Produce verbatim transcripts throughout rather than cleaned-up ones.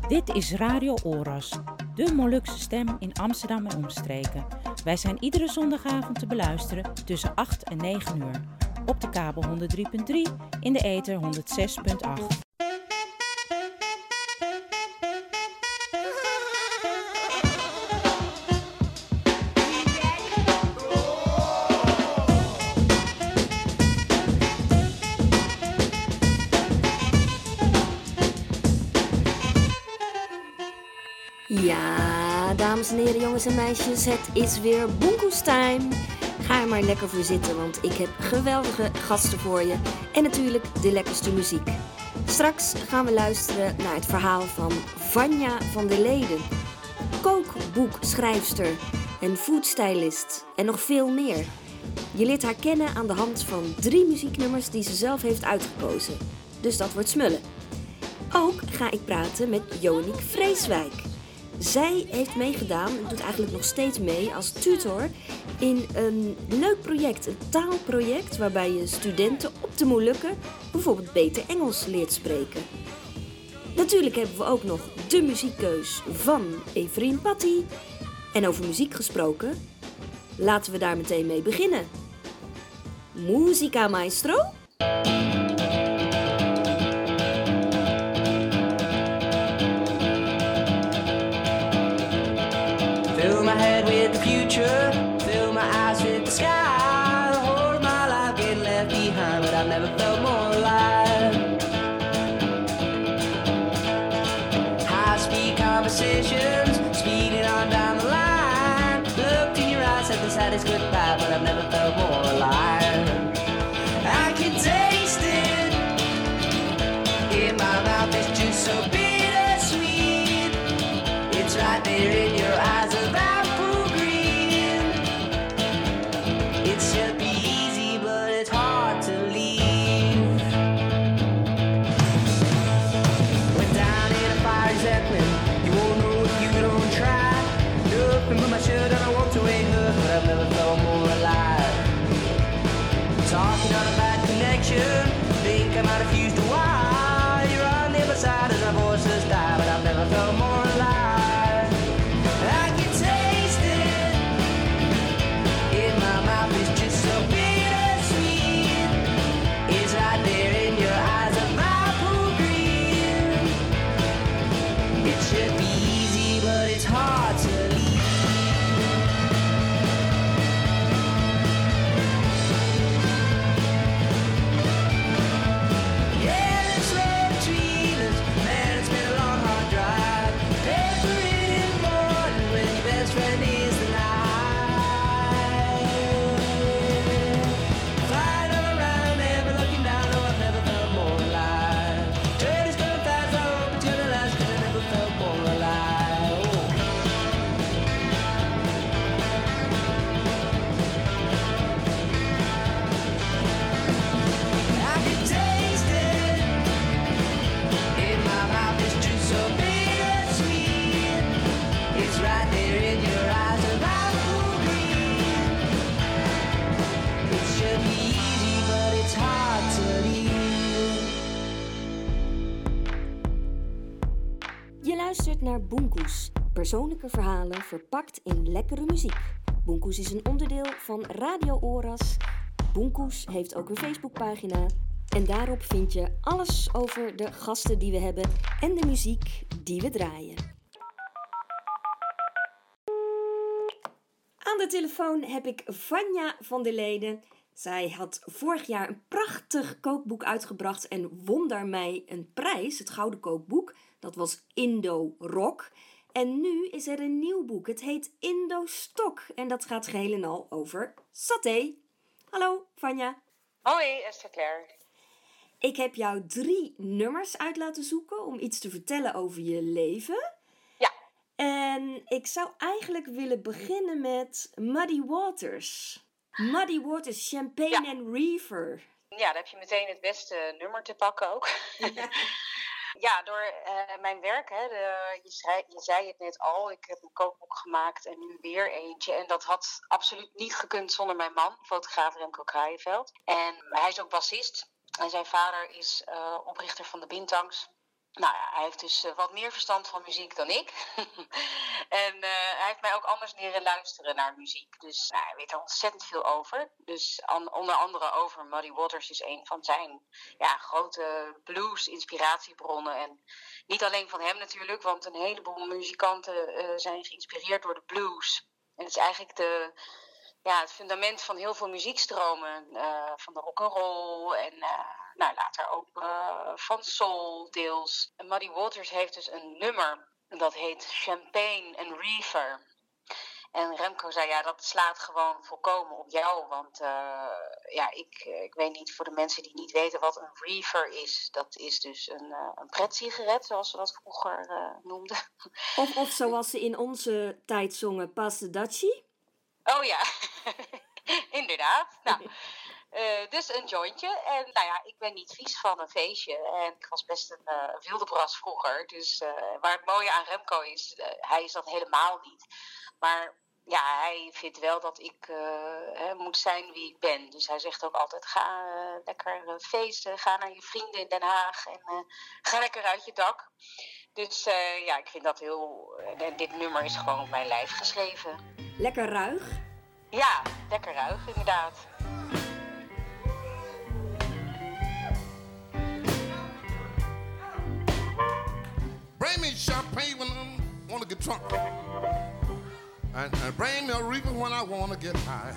Dit is Radio Oras, de Molukse stem in Amsterdam en omstreken. Wij zijn iedere zondagavond te beluisteren tussen acht en negen uur. Op de kabel honderd drie punt drie, in de ether honderd zes punt acht. Ja, dames en heren, jongens en meisjes, het is weer Boenkoes time. Ga er maar lekker voor zitten, want ik heb geweldige gasten voor je. En natuurlijk de lekkerste muziek. Straks gaan we luisteren naar het verhaal van Vanja van der Leden. Kookboekschrijfster en foodstylist en nog veel meer. Je leert haar kennen aan de hand van drie muzieknummers die ze zelf heeft uitgekozen. Dus dat wordt smullen. Ook ga ik praten met Joniek Vreeswijk. Zij heeft meegedaan en doet eigenlijk nog steeds mee als tutor in een leuk project, een taalproject waarbij je studenten op de Molukken bijvoorbeeld beter Engels leert spreken. Natuurlijk hebben we ook nog de muziekkeus van Everien Patty. En over muziek gesproken, laten we daar meteen mee beginnen. Musica maestro? Fill my head with the future, fill my eyes with the sky. The whole of my life getting left behind, but I've never felt more alive. High-speed conversations, speeding on down the line. Looked in your eyes, said the saddest goodbye, but I've never felt more alive. I can taste it in my mouth, it's just so bittersweet. It's right there in your eyes of apple green. It should be easy, but it's hard to leave. Went down in a fire Zeppelin. You won't know if you don't try. Nothing but my shirt and I walked away hood, but I've never felt more alive. Talking on a bad connection, think I might have fused a wire. You're on the other side as our voices die, but I've never felt more alive. I can taste it in my mouth, it's just so bittersweet. It's right there in your eyes of apple green. It should be easy, but it's hard to leave. Yeah, this road between us, man, it's been a long, hard drive. Paper in the morning when your best friend is the night. Flying all around, never looking down, oh, I've never felt more alive. Journey's going fast, I hope until the last, 'cause I never felt more alive. Oh. I can taste it in my mouth, it's just so bittersweet. It's right there in your eyes of apple green. It should be easy, but it's hard to leave. Je luistert naar Boenkoes, persoonlijke verhalen verpakt in lekkere muziek. Boenkoes is een onderdeel van Radio Oras. Boenkoes heeft ook een Facebookpagina. En daarop vind je alles over de gasten die we hebben en de muziek die we draaien. Aan de telefoon heb ik Vanja van der Leden. Zij had vorig jaar een prachtig kookboek uitgebracht en won daarmee een prijs, het Gouden Kookboek. Dat was Indo Rock. En nu is er een nieuw boek. Het heet Indo Stok en dat gaat geheel en al over saté. Hallo Vanja. Hoi, Esther Claire. Ik heb jou drie nummers uit laten zoeken om iets te vertellen over je leven. Ja. En ik zou eigenlijk willen beginnen met Muddy Waters. Muddy Waters, Champagne Ja. and Reefer. Ja, dan heb je meteen het beste nummer te pakken ook. Ja, door uh, mijn werk, hè, de, je, zei, je zei het net al, ik heb een kookboek gemaakt en nu weer eentje. En dat had absoluut niet gekund zonder mijn man, fotograaf Remco Kraaienveld. En hij is ook bassist en zijn vader is uh, oprichter van de Bintangs. Nou ja, hij heeft dus uh, wat meer verstand van muziek dan ik. en uh, hij heeft mij ook anders leren luisteren naar muziek. Dus nou, hij weet er ontzettend veel over. Dus an- onder andere over Muddy Waters is een van zijn ja, grote blues-inspiratiebronnen. En niet alleen van hem natuurlijk, want een heleboel muzikanten uh, zijn geïnspireerd door de blues. En het is eigenlijk de... Ja, het fundament van heel veel muziekstromen, uh, van de rock'n'roll en uh, nou, later ook uh, van soul deels. En Muddy Waters heeft dus een nummer dat heet Champagne and Reefer. En Remco zei, ja, dat slaat gewoon volkomen op jou. Want uh, ja, ik, ik weet niet, voor de mensen die niet weten wat een reefer is. Dat is dus een, uh, een pret-sigaret, zoals we dat vroeger uh, noemden. Of, of zoals ze in onze tijd zongen, Pasadachi. Oh ja, inderdaad. Nou, uh, dus een jointje. En nou ja, ik ben niet vies van een feestje. En ik was best een uh, wilde bras vroeger. Dus uh, waar het mooie aan Remco is, uh, hij is dat helemaal niet. Maar ja, hij vindt wel dat ik uh, hè, moet zijn wie ik ben. Dus hij zegt ook altijd, ga uh, lekker uh, feesten. Ga naar je vrienden in Den Haag. En uh, ga lekker uit je dak. Dus uh, ja, ik vind dat heel... Uh, dit nummer is gewoon op mijn lijf geschreven. Lekker ruig? Ja, lekker ruig, inderdaad. Bring me champagne when I wanna get drunk. And, and bring me a reefer when I wanna get high.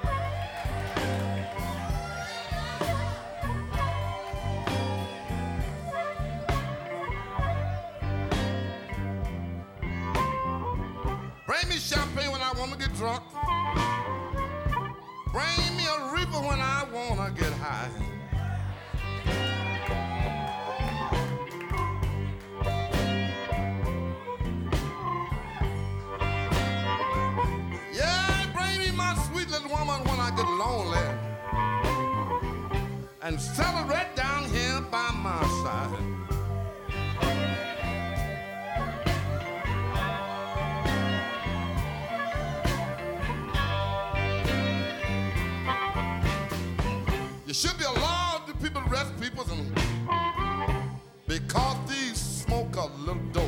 Bring me champagne when I wanna get drunk. Bring me a reefer when I wanna get high. Yeah, bring me my sweet little woman when I get lonely. And settle right down here by my side. It should be a law to people arrest people and because these smoke a little dope.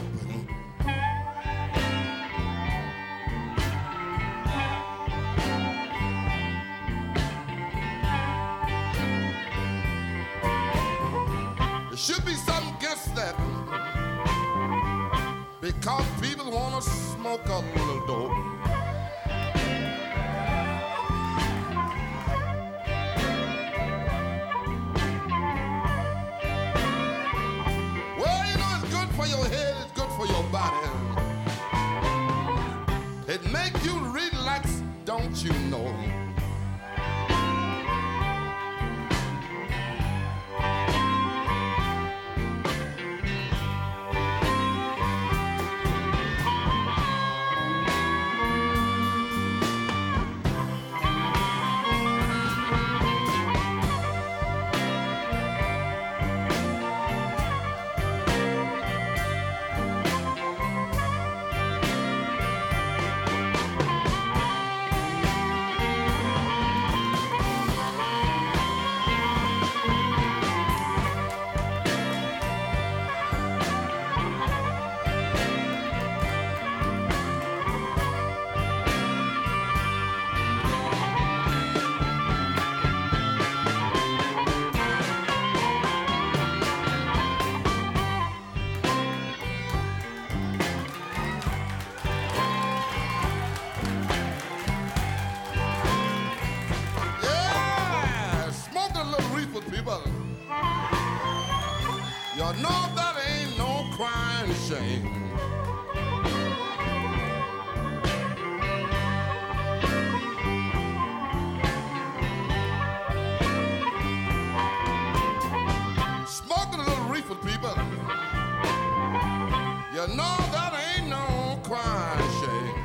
There should be something against that because people wanna smoke a little dope. For your head, it's good for your body. It make you relax, don't you know? You know that ain't no crying shame. Smoking a little reefer, people. You know that ain't no crying shame.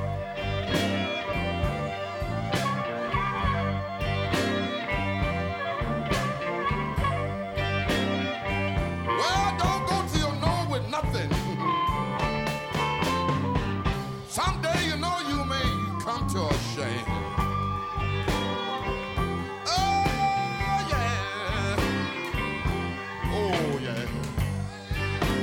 Nothing. Someday you know you may come to a shame. Oh yeah. Oh yeah.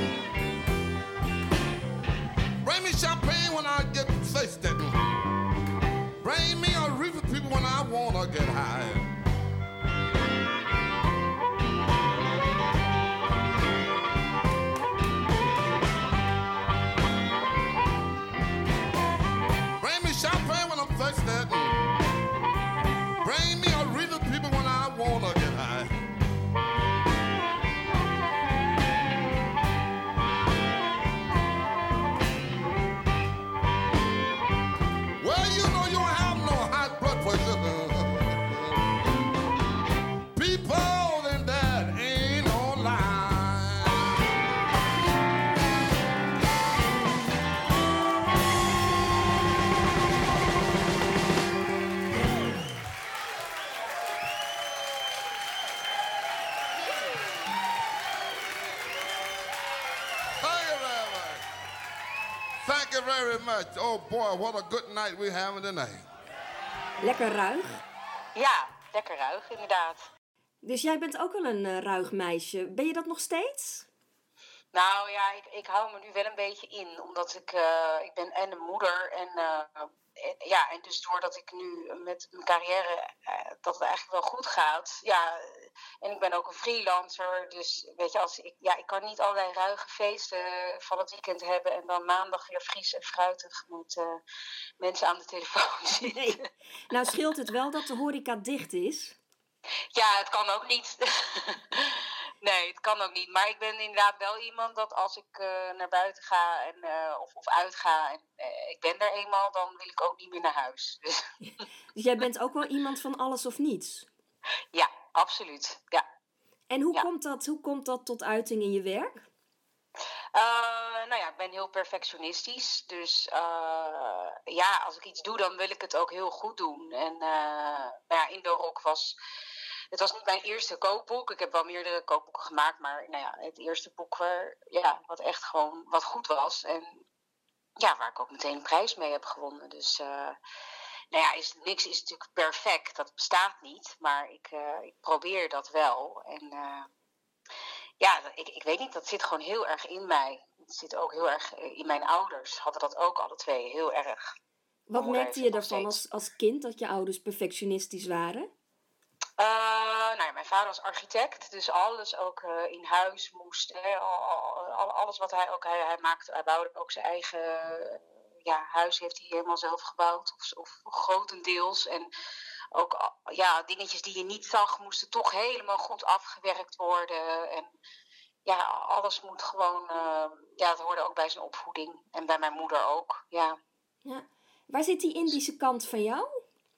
Thank you very much. Oh boy, what a good night we're having tonight. Lekker ruig. Ja, lekker ruig, inderdaad. Dus jij bent ook wel een uh, ruig meisje. Ben je dat nog steeds? Nou ja, ik, ik hou me nu wel een beetje in. Omdat ik, uh, ik ben en een moeder. En, uh, en, ja, en dus doordat ik nu met mijn carrière, uh, dat het eigenlijk wel goed gaat. Ja, en ik ben ook een freelancer. Dus weet je, als ik, ja, ik kan niet allerlei ruige feesten van het weekend hebben. En dan maandag weer fris en fruitig met uh, mensen aan de telefoon zitten. Nee. Nou scheelt het wel dat de horeca dicht is. Ja, het kan ook niet. Nee, het kan ook niet. Maar ik ben inderdaad wel iemand dat als ik uh, naar buiten ga en, uh, of, of uitga en uh, ik ben er eenmaal, dan wil ik ook niet meer naar huis. Dus, dus jij bent ook wel iemand van alles of niets? Ja, absoluut. Ja. En hoe, ja. komt dat, hoe komt dat tot uiting in je werk? Uh, nou ja, ik ben heel perfectionistisch. Dus uh, ja, als ik iets doe, dan wil ik het ook heel goed doen. En uh, nou ja, Indo Rock was... Het was niet mijn eerste kookboek. Ik heb wel meerdere kookboeken gemaakt. Maar nou ja, het eerste boek waar, ja, wat echt gewoon wat goed was. En ja, waar ik ook meteen een prijs mee heb gewonnen. Dus uh, nou ja, is, niks is natuurlijk perfect. Dat bestaat niet. Maar ik, uh, ik probeer dat wel. En uh, ja, ik, ik weet niet, dat zit gewoon heel erg in mij. Het zit ook heel erg in mijn ouders. Hadden dat ook alle twee heel erg. Wat merkte je daarvan als, als kind dat je ouders perfectionistisch waren? Uh, nou ja, mijn vader was architect, dus alles ook uh, in huis moest. Hè, al, al, alles wat hij ook, hij, hij maakte, hij bouwde ook zijn eigen uh, ja, huis, heeft hij helemaal zelf gebouwd, of, of grotendeels. En ook ja, dingetjes die je niet zag, moesten toch helemaal goed afgewerkt worden. En ja, alles moet gewoon, uh, ja, het hoorde ook bij zijn opvoeding. En bij mijn moeder ook, ja. Ja. Waar zit die Indische kant van jou?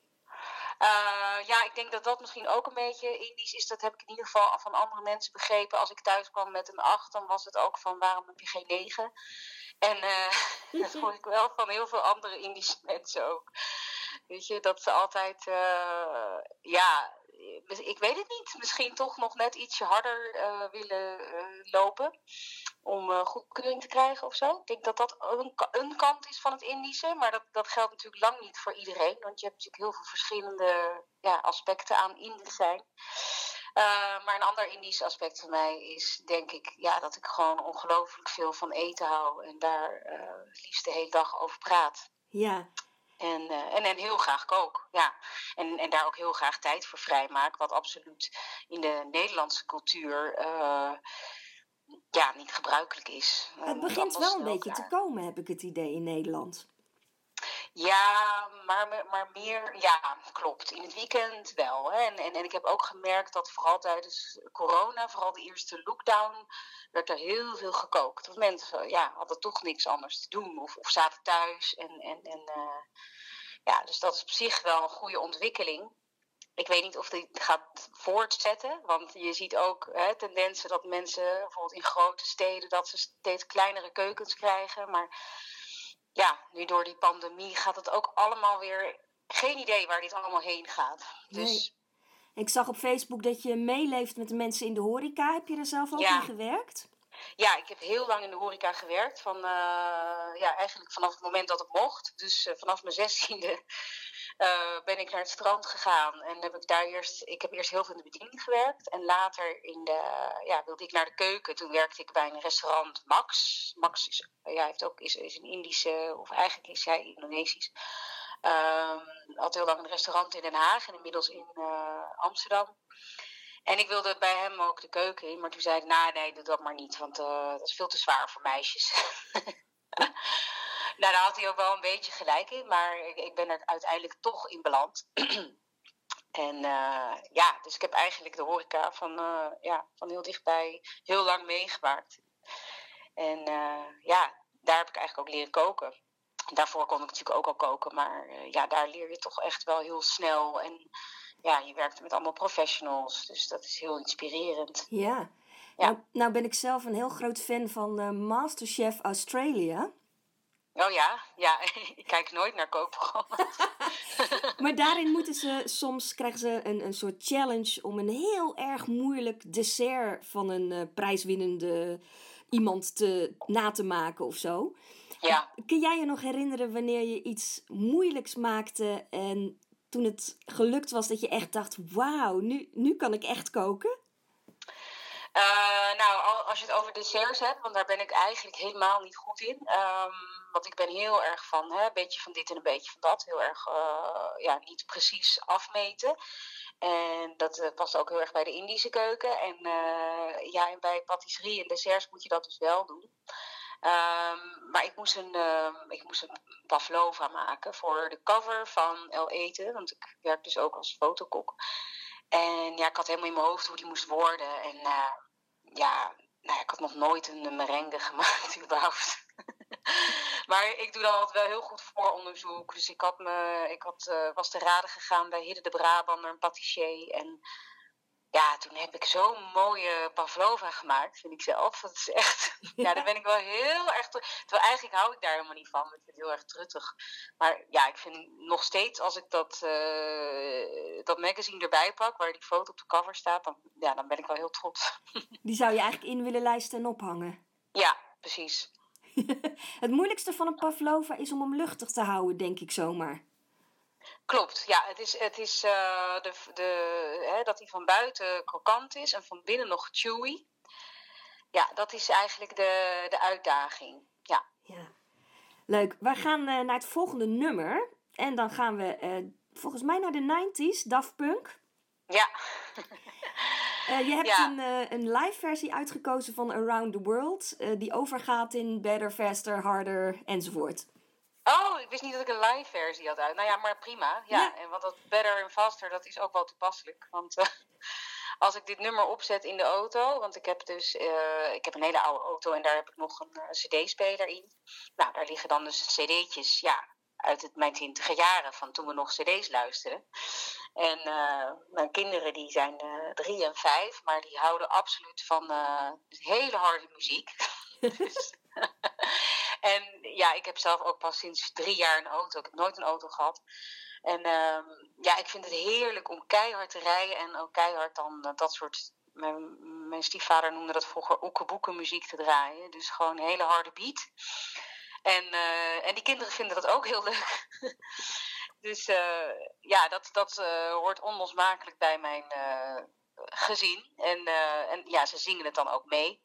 Uh, ja, ik denk dat dat misschien ook een beetje Indisch is. Dat heb ik in ieder geval van andere mensen begrepen. Als ik thuis kwam met een acht, dan was het ook van waarom heb je geen negen? En uh, dat hoor ik wel van heel veel andere Indische mensen ook. Weet je, dat ze altijd, uh, ja, ik weet het niet. Misschien toch nog net ietsje harder uh, willen uh, lopen. Om uh, goedkeuring te krijgen of zo. Ik denk dat dat een, een kant is van het Indische. Maar dat, dat geldt natuurlijk lang niet voor iedereen. Want je hebt natuurlijk heel veel verschillende ja, aspecten aan Indisch zijn. Uh, maar een ander Indisch aspect van mij is denk ik ja, dat ik gewoon ongelooflijk veel van eten hou. En daar uh, het liefst de hele dag over praat. Ja. En, uh, en, en heel graag kook, ja. En, en daar ook heel graag tijd voor vrijmaak. Wat absoluut in de Nederlandse cultuur uh, ja, niet gebruikelijk is. Het begint wel een beetje klaar te komen, heb ik het idee, in Nederland. Ja, maar, maar meer, ja, klopt. In het weekend wel. Hè. En, en, en ik heb ook gemerkt dat vooral tijdens corona, vooral de eerste lockdown, werd er heel veel gekookt. Want mensen ja, hadden toch niks anders te doen of, of zaten thuis. En, en, en, uh, ja, dus dat is op zich wel een goede ontwikkeling. Ik weet niet of dit gaat voortzetten, want je ziet ook hè, tendensen dat mensen bijvoorbeeld in grote steden dat ze steeds kleinere keukens krijgen. Maar ja, nu door die pandemie gaat het ook allemaal weer, geen idee waar dit allemaal heen gaat. Dus nee. Ik zag op Facebook dat je meeleeft met de mensen in de horeca. Heb je er zelf ook ja. in gewerkt? Ja, ik heb heel lang in de horeca gewerkt. Van, uh, ja, eigenlijk vanaf het moment dat het mocht. Dus uh, vanaf mijn zestiende uh, ben ik naar het strand gegaan. En heb ik daar eerst, ik heb eerst heel veel in de bediening gewerkt. En later in de, ja, wilde ik naar de keuken. Toen werkte ik bij een restaurant Max. Max is, ja, heeft ook, is, is een Indische, of eigenlijk is hij Indonesisch. Um, had heel lang een restaurant in Den Haag en inmiddels in uh, Amsterdam. En ik wilde bij hem ook de keuken in, maar toen zei ik, nou nee, doe dat maar niet, want uh, dat is veel te zwaar voor meisjes. Nou, daar had hij ook wel een beetje gelijk in, maar ik, ik ben er uiteindelijk toch in beland. En uh, ja, dus ik heb eigenlijk de horeca van, uh, ja, van heel dichtbij heel lang meegemaakt. En uh, ja, daar heb ik eigenlijk ook leren koken. Daarvoor kon ik natuurlijk ook al koken, maar uh, ja, daar leer je toch echt wel heel snel. En ja, je werkt met allemaal professionals, dus dat is heel inspirerend. Ja, ja. Nou, nou ben ik zelf een heel groot fan van uh, MasterChef Australia. Oh ja, ja, ik kijk nooit naar kookprogramma's. Maar daarin moeten ze, soms krijgen ze een, een soort challenge om een heel erg moeilijk dessert van een uh, prijswinnende iemand te, na te maken of zo. Ja. Kun jij je nog herinneren wanneer je iets moeilijks maakte en toen het gelukt was dat je echt dacht, wauw, nu, nu kan ik echt koken? Uh, nou, als je het over desserts hebt, want daar ben ik eigenlijk helemaal niet goed in. Um, want ik ben heel erg van, hè, een beetje van dit en een beetje van dat. Heel erg, uh, ja, niet precies afmeten. En dat uh, past ook heel erg bij de Indische keuken. En, uh, ja, en bij patisserie en desserts moet je dat dus wel doen. Um, maar ik moest, een, uh, ik moest een pavlova maken voor de cover van El Eten. Want ik werk dus ook als fotokok. En ja, ik had helemaal in mijn hoofd hoe die moest worden. En uh, ja, nou, ik had nog nooit een merengue gemaakt überhaupt. Maar ik doe dan altijd wel heel goed vooronderzoek. Dus ik, had me, ik had, uh, was te raden gegaan bij Hidde de Brabander, een patissier. En ja, toen heb ik zo'n mooie pavlova gemaakt, vind ik zelf. Dat is echt, ja, daar ben ik wel heel erg... Terwijl eigenlijk hou ik daar helemaal niet van. Ik vind het heel erg truttig. Maar ja, ik vind nog steeds, als ik dat, uh, dat magazine erbij pak, waar die foto op de cover staat, dan, ja, dan ben ik wel heel trots. Die zou je eigenlijk in willen lijsten en ophangen? Ja, precies. Het moeilijkste van een pavlova is om hem luchtig te houden, denk ik zomaar. Klopt, ja, het is, het is uh, de, de, hè, dat hij van buiten krokant is en van binnen nog chewy. Ja, dat is eigenlijk de, de uitdaging, ja. Ja. Leuk, we gaan uh, naar het volgende nummer. En dan gaan we uh, volgens mij naar de negentig, Daft Punk. Ja. uh, je hebt ja. een, uh, een live versie uitgekozen van Around the World. Uh, die overgaat in Better, Faster, Harder enzovoort. Oh, ik wist niet dat ik een live versie had uit. Nou ja, maar prima. Ja, ja. En want dat Better and Faster, dat is ook wel toepasselijk. Want uh, als ik dit nummer opzet in de auto, want ik heb dus uh, ik heb een hele oude auto en daar heb ik nog een uh, cd-speler in. Nou, daar liggen dan dus cd'tjes, ja, uit het, mijn twintiger jaren, van toen we nog cd's luisterden. En uh, mijn kinderen die zijn uh, drie en vijf, maar die houden absoluut van uh, hele harde muziek. Dus, en ja, ik heb zelf ook pas sinds drie jaar een auto. Ik heb nooit een auto gehad. En uh, ja, ik vind het heerlijk om keihard te rijden en ook keihard dan uh, dat soort... Mijn, mijn stiefvader noemde dat vroeger oekeboeken muziek te draaien. Dus gewoon een hele harde beat. En, uh, en die kinderen vinden dat ook heel leuk. Dus uh, ja, dat, dat uh, hoort onlosmakelijk bij mijn uh, gezin. En, uh, en ja, ze zingen het dan ook mee.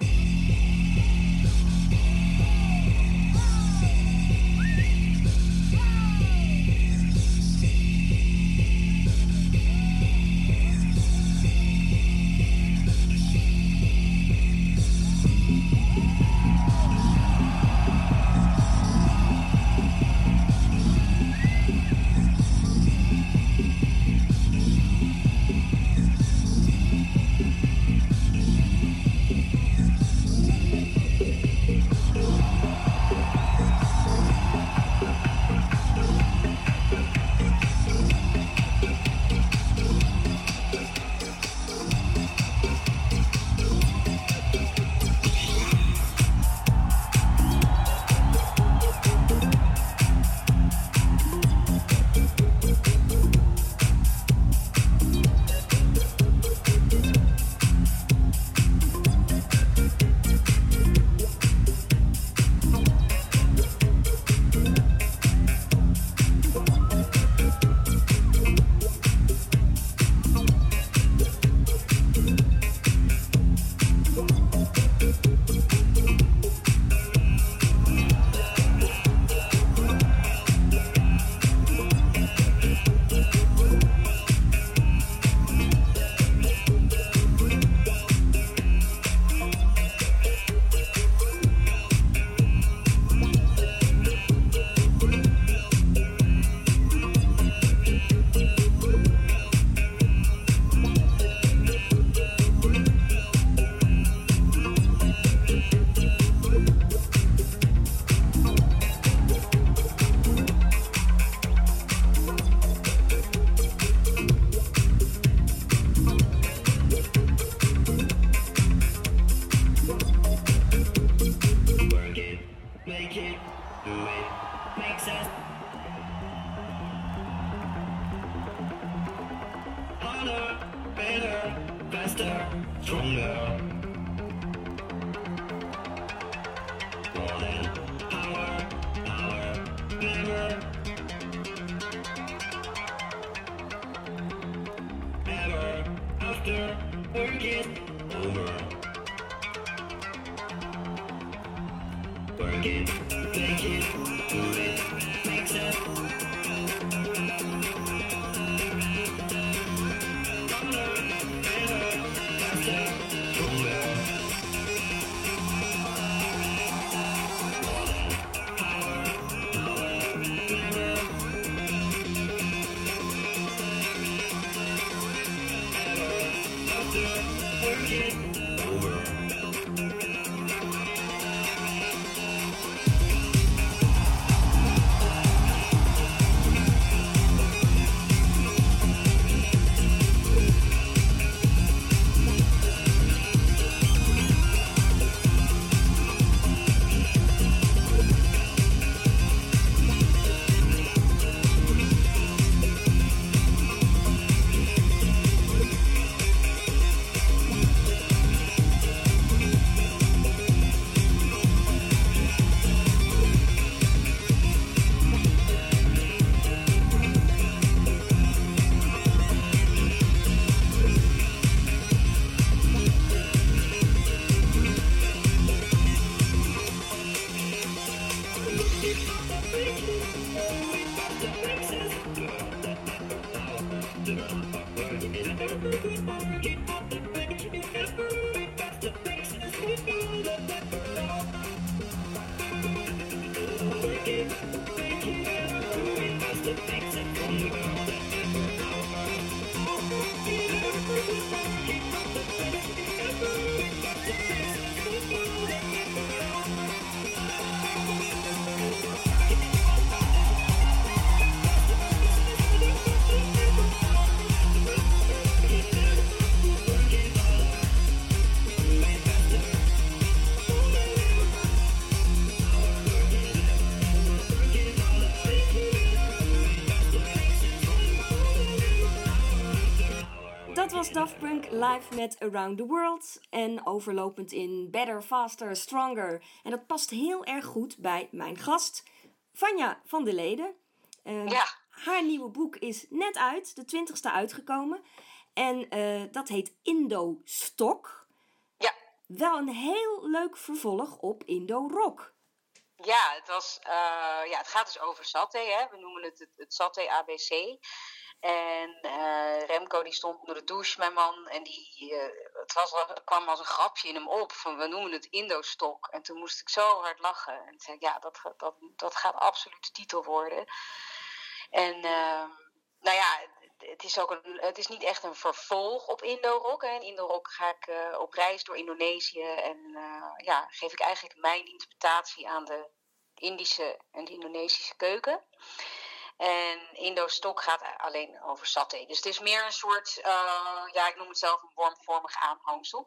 Dat was Daft Punk live met Around the World en overlopend in Better, Faster, Stronger. En dat past heel erg goed bij mijn gast, Vanja van der Leden. Uh, ja. Haar nieuwe boek is net uit, de twintigste uitgekomen. En uh, dat heet Indo-Stok. Ja. Wel een heel leuk vervolg op Indo-Rock. Ja, het, was, uh, ja, het gaat dus over saté. Hè? We noemen het het, het saté A B C. En uh, Remco die stond onder de douche, mijn man. En die, uh, het was, het kwam als een grapje in hem op. Van, we noemen het Indo-Stok. En toen moest ik zo hard lachen. En toen zei ik, ja, dat, dat, dat gaat absoluut de titel worden. En uh, nou ja, het is, ook een, het is niet echt een vervolg op Indo-Rock. In Indo-Rock ga ik uh, op reis door Indonesië. En uh, ja, geef ik eigenlijk mijn interpretatie aan de Indische en de Indonesische keuken. En Indo-Stok gaat alleen over saté. Dus het is meer een soort, uh, ja, ik noem het zelf een wormvormig aanhangsel.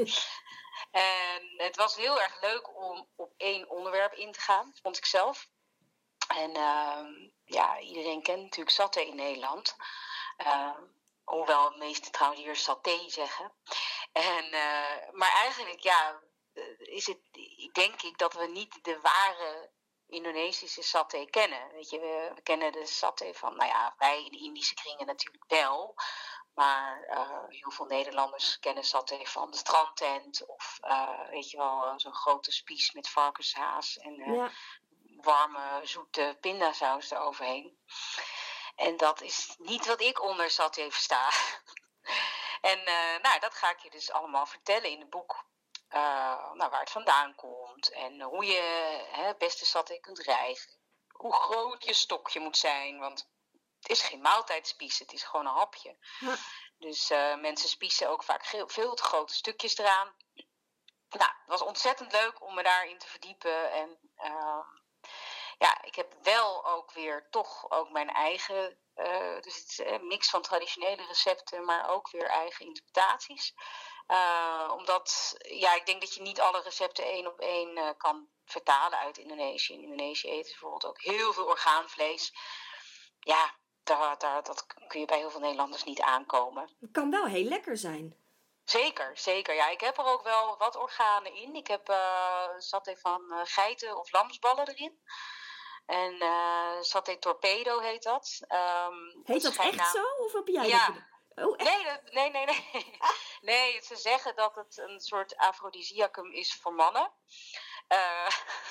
En het was heel erg leuk om op één onderwerp in te gaan, vond ik zelf. En uh, ja, iedereen kent natuurlijk saté in Nederland. Uh, hoewel de meesten trouwens hier saté zeggen. En, uh, maar eigenlijk, ja, is het, denk ik dat we niet de ware Indonesische saté kennen. Weet je, we, we kennen de saté van, nou ja, wij in de Indische kringen natuurlijk wel. Maar uh, heel veel Nederlanders kennen saté van de strandtent. Of uh, weet je wel, zo'n grote spies met varkenshaas en uh, ja. warme, zoete pindasaus eroverheen. En dat is niet wat ik onder saté versta. En uh, nou, dat ga ik je dus allemaal vertellen in het boek. Uh, nou, waar het vandaan komt en hoe je het beste saté kunt rijgen. Hoe groot je stokje moet zijn, want het is geen maaltijdspies, het is gewoon een hapje. Ja. Dus uh, mensen spiezen ook vaak veel, veel te grote stukjes eraan. Nou, het was ontzettend leuk om me daarin te verdiepen. En uh, ja, ik heb wel ook weer toch ook mijn eigen, uh, dus het is een mix van traditionele recepten, maar ook weer eigen interpretaties. Uh, omdat, ja, ik denk dat je niet alle recepten één op één uh, kan vertalen uit Indonesië. In Indonesië eten ze bijvoorbeeld ook heel veel orgaanvlees. Ja, daar, daar, dat kun je bij heel veel Nederlanders niet aankomen. Het kan wel heel lekker zijn. Zeker, zeker. Ja, ik heb er ook wel wat organen in. Ik heb uh, saté van uh, geiten of lamsballen erin. En uh, saté torpedo heet dat. Um, heet dat echt naam... zo? Of heb jij ja. dat? Oh, echt? Nee, dat, nee, nee, nee. Nee, ze zeggen dat het een soort afrodisiacum is voor mannen. Uh,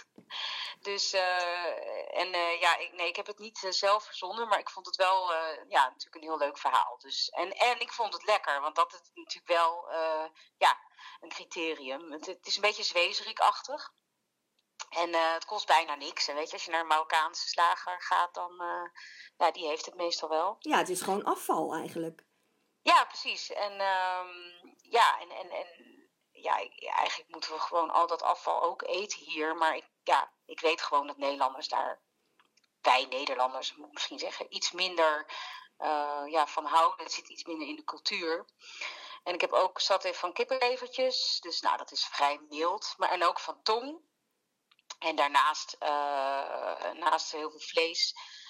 dus, uh, en uh, ja, ik, nee, ik heb het niet uh, zelf verzonnen, maar ik vond het wel, uh, ja, natuurlijk een heel leuk verhaal. Dus, en, en ik vond het lekker, want dat is natuurlijk wel, uh, ja, een criterium. Het, het is een beetje zwezerik-achtig. En uh, het kost bijna niks. En weet je, als je naar een Marokkaanse slager gaat, dan, uh, ja, die heeft het meestal wel. Ja, het is gewoon afval eigenlijk. Ja, precies. En, um, ja, en, en, en ja, eigenlijk moeten we gewoon al dat afval ook eten hier. Maar ik, ja, ik weet gewoon dat Nederlanders daar, wij Nederlanders moet ik misschien zeggen, iets minder uh, ja, van houden. Het zit iets minder in de cultuur. En ik heb ook saté van kippenlevertjes. Dus nou, dat is vrij mild. Maar en ook van tong. En daarnaast, uh, naast heel veel vlees,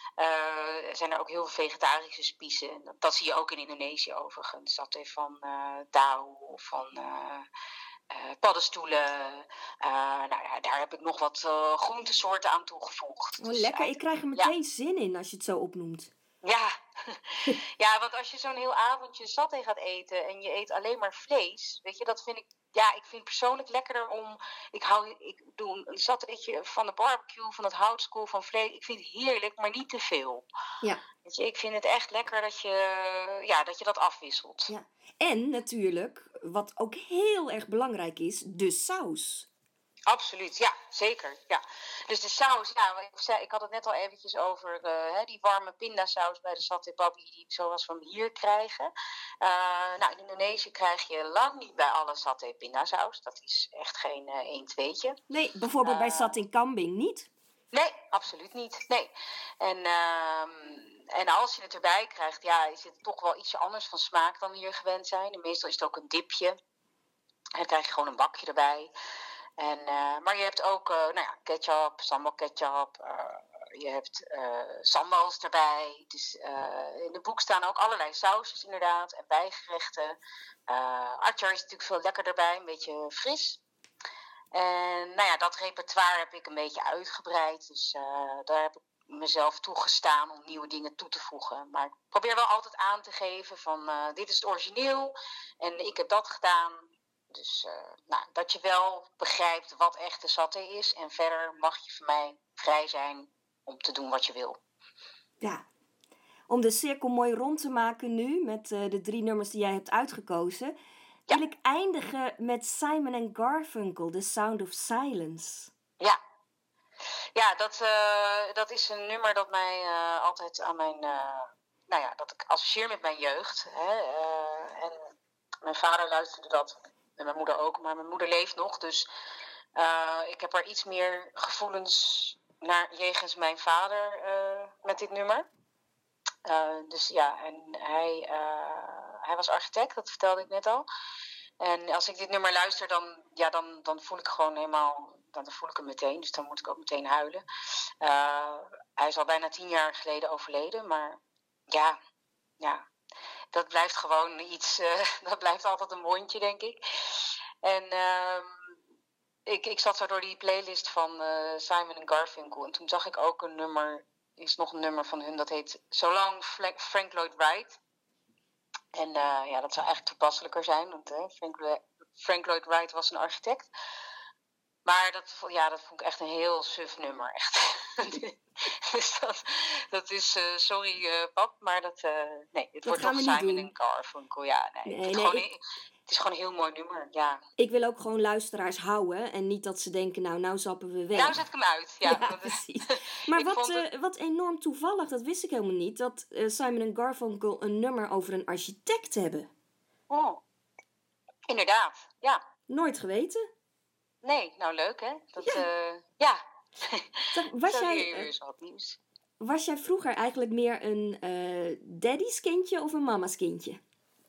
uh, zijn er ook heel veel vegetarische spiezen. En dat, dat zie je ook in Indonesië overigens. Saté van uh, tahu of van uh, uh, paddenstoelen. Uh, nou ja, daar heb ik nog wat uh, groentesoorten aan toegevoegd. Oh, dus lekker, ik krijg er meteen ja. zin in als je het zo opnoemt. Ja. Ja, want als je zo'n heel avondje saté gaat eten en je eet alleen maar vlees, weet je, dat vind ik, ja, ik vind persoonlijk lekkerder om, ik hou, ik doe een satéetje van de barbecue, van het houtskool, van vlees, ik vind het heerlijk, maar niet te veel. Ja. Weet je, ik vind het echt lekker dat je, ja, dat je dat afwisselt. Ja. En natuurlijk, wat ook heel erg belangrijk is, de saus. Absoluut, ja, zeker. Ja. Dus de saus, ja, ik, zei, ik had het net al eventjes over uh, hè, die warme pindasaus bij de saté babi, die zoals we hem hier krijgen. Uh, nou, in Indonesië krijg je lang niet bij alle saté pindasaus. Dat is echt geen uh, één tweetje. Nee, bijvoorbeeld uh, bij saté kambing niet? Nee, absoluut niet. Nee. En, uh, en als je het erbij krijgt, ja, is het toch wel ietsje anders van smaak dan we hier gewend zijn. En meestal is het ook een dipje. En dan krijg je gewoon een bakje erbij. En, uh, maar je hebt ook uh, nou ja, ketchup, sambal ketchup, uh, je hebt uh, sambals erbij. Dus uh, in het boek staan ook allerlei sausjes inderdaad en bijgerechten. Uh, Acar is natuurlijk veel lekkerder bij, een beetje fris. En nou ja, dat repertoire heb ik een beetje uitgebreid. Dus uh, daar heb ik mezelf toegestaan om nieuwe dingen toe te voegen. Maar ik probeer wel altijd aan te geven van uh, dit is het origineel en ik heb dat gedaan. Dus uh, nou, dat je wel begrijpt wat echte saté is. En verder mag je van mij vrij zijn om te doen wat je wil. Ja, om de cirkel mooi rond te maken nu met uh, de drie nummers die jij hebt uitgekozen, ja. wil ik eindigen met Simon and Garfunkel, The Sound of Silence. Ja, ja dat, uh, dat is een nummer dat mij uh, altijd aan mijn, uh, nou ja, dat ik associeer met mijn jeugd. Hè? Uh, en mijn vader luisterde dat. En mijn moeder ook, maar mijn moeder leeft nog. Dus uh, ik heb er iets meer gevoelens naar jegens mijn vader uh, met dit nummer. Uh, dus ja, en hij, uh, hij was architect, dat vertelde ik net al. En als ik dit nummer luister, dan, ja, dan, dan voel ik gewoon helemaal, dan voel ik hem meteen. Dus dan moet ik ook meteen huilen. Uh, hij is al bijna tien jaar geleden overleden, maar ja, ja. Dat blijft gewoon iets, uh, dat blijft altijd een mondje, denk ik. En uh, ik, ik zat zo door die playlist van uh, Simon and Garfunkel. En toen zag ik ook een nummer, is nog een nummer van hun, dat heet So Long Frank Lloyd Wright. En uh, ja, dat zou eigenlijk toepasselijker zijn, want uh, Frank, Frank Lloyd Wright was een architect. Maar dat, ja, dat vond ik echt een heel suf nummer, echt. Dus dat, dat is, uh, sorry uh, pap, maar dat, uh, nee, het dat wordt toch Simon and Garfunkel, ja. Nee, nee, het, nee, gewoon, ik, het is gewoon een heel mooi nummer, ja. Ik wil ook gewoon luisteraars houden en niet dat ze denken, nou, nou zappen we weg. Nou zet ik hem uit, ja. Ja, precies. Maar wat, uh, het... wat enorm toevallig, dat wist ik helemaal niet, dat uh, Simon and Garfunkel een nummer over een architect hebben. Oh, inderdaad, ja. Nooit geweten. Nee, nou leuk hè. Dat, ja. Uh, ja. Zeg, was, jij, uh, wat nieuws. was jij vroeger eigenlijk meer een uh, daddy's kindje of een mama's kindje?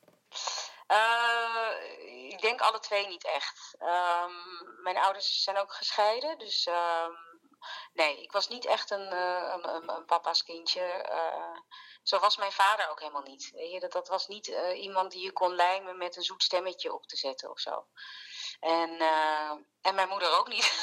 Uh, ik denk alle twee niet echt. Um, mijn ouders zijn ook gescheiden. Dus um, Nee, ik was niet echt een, uh, een, een, een papa's kindje. Uh, zo was mijn vader ook helemaal niet. Weet je, dat, dat was niet uh, iemand die je kon lijmen met een zoet stemmetje op te zetten of zo. En, uh, en mijn moeder ook niet.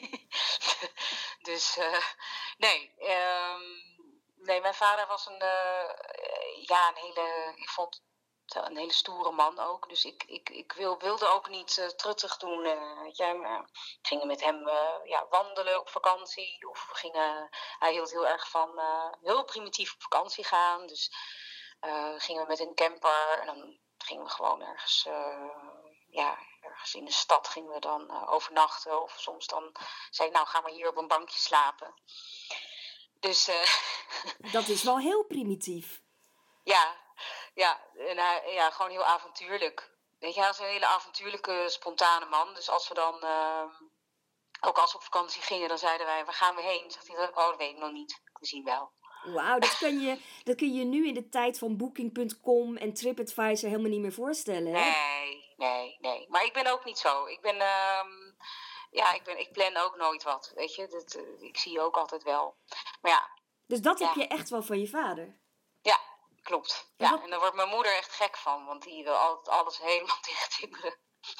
Dus uh, nee, um, nee, mijn vader was een, uh, ja, een hele, ik vond een hele stoere man ook. Dus ik, ik, ik wil, wilde ook niet uh, truttig doen. Uh, weet je, we gingen met hem uh, ja, wandelen op vakantie. Of we gingen, hij hield heel erg van uh, heel primitief op vakantie gaan. Dus uh, gingen we met een camper en dan gingen we gewoon ergens... Uh, ja, ergens in de stad gingen we dan uh, overnachten. Of soms dan zei ik, nou, ga maar hier op een bankje slapen. Dus... Uh, dat is wel heel primitief. Ja, ja, en hij, ja, gewoon heel avontuurlijk. Weet je, hij was een hele avontuurlijke, spontane man. Dus als we dan, uh, ook als we op vakantie gingen, dan zeiden wij, waar gaan we heen? Zegt hij, oh, dat weet ik nog niet. We zien wel. Wauw, dat kun je, dat kun je nu in de tijd van Booking punt com en TripAdvisor helemaal niet meer voorstellen, hè? Nee, nee, nee. Maar ik ben ook niet zo. Ik ben, uh, ja, ik ben, ik plan ook nooit wat, weet je. Dat, uh, ik zie ook altijd wel. Maar ja. Dus dat ja. heb je echt wel van je vader? Ja, klopt. Ja, wat... en daar wordt mijn moeder echt gek van, want die wil altijd alles helemaal dichttimmeren.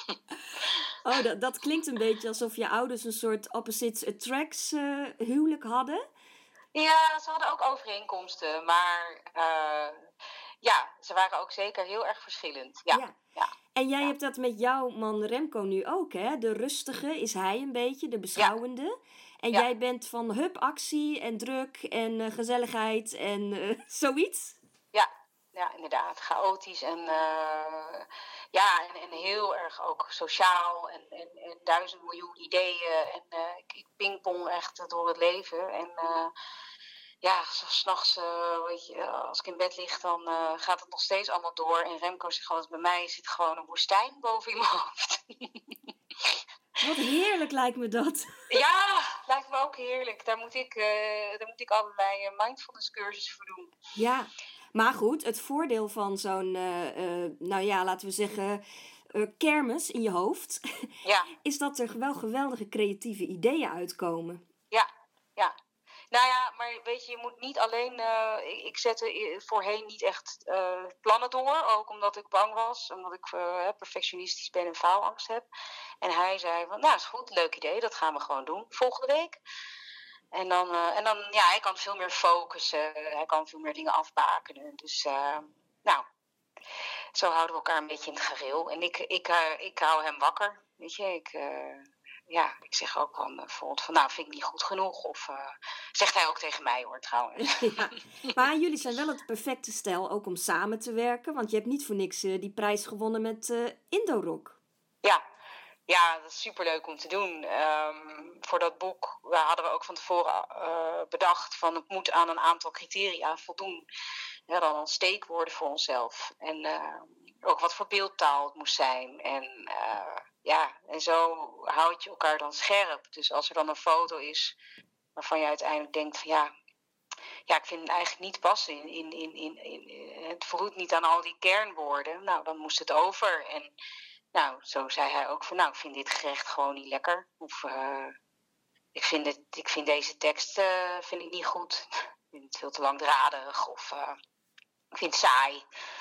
Oh, dat, dat klinkt een beetje alsof je ouders een soort opposites attracts uh, huwelijk hadden. Ja, ze hadden ook overeenkomsten, maar uh, ja, ze waren ook zeker heel erg verschillend. Ja. ja. ja. En jij ja. hebt dat met jouw man Remco nu ook, hè? De rustige is hij een beetje, de beschouwende. Ja. En ja. jij bent van hup, actie en druk en uh, gezelligheid en uh, zoiets? Ja. Ja, inderdaad. Chaotisch en, uh, ja, en, en heel erg ook sociaal en, en, en duizend miljoen ideeën. En uh, ik, ik pingpong echt door het leven. En uh, ja, s'nachts, uh, weet je, als ik in bed lig, dan uh, gaat het nog steeds allemaal door. En Remco zegt altijd, bij mij zit gewoon een woestijn boven in mijn hoofd. Wat heerlijk lijkt me dat. Ja, lijkt me ook heerlijk. Daar moet ik, uh, daar moet ik allerlei uh, mindfulness cursussen voor doen. Ja. Maar goed, het voordeel van zo'n, uh, uh, nou ja, laten we zeggen, uh, kermis in je hoofd, ja. is dat er wel geweldige creatieve ideeën uitkomen. Ja, ja. Nou ja, maar weet je, je moet niet alleen, uh, ik, ik zette voorheen niet echt uh, plannen door, ook omdat ik bang was, omdat ik uh, perfectionistisch ben en faalangst heb. En hij zei van, nou is goed, leuk idee, dat gaan we gewoon doen volgende week. En dan, uh, en dan, ja, hij kan veel meer focussen. Hij kan veel meer dingen afbakenen. Dus, uh, nou, zo houden we elkaar een beetje in het gareel. En ik, ik, uh, ik hou hem wakker, weet je. Ik, uh, ja, ik zeg ook dan bijvoorbeeld van, nou, vind ik niet goed genoeg. Of uh, zegt hij ook tegen mij, hoor, trouwens. Ja, maar jullie zijn wel het perfecte stel ook om samen te werken. Want je hebt niet voor niks uh, die prijs gewonnen met uh, Indorock. Ja. Ja, dat is superleuk om te doen. Um, voor dat boek hadden we ook van tevoren uh, bedacht van het moet aan een aantal criteria voldoen. Ja, dan een steekwoorden voor onszelf. En uh, ook wat voor beeldtaal het moest zijn. En uh, ja, en zo houd je elkaar dan scherp. Dus als er dan een foto is waarvan je uiteindelijk denkt van ja, ja ik vind het eigenlijk niet passen. In, in, in, in, in, het voldoet niet aan al die kernwoorden. Nou, dan moest het over. En nou, zo zei hij ook van, nou, ik vind dit gerecht gewoon niet lekker. Of uh, ik, vind het, ik vind deze tekst uh, vind ik niet goed. Ik vind het veel te langdradig. Of uh, ik vind het saai.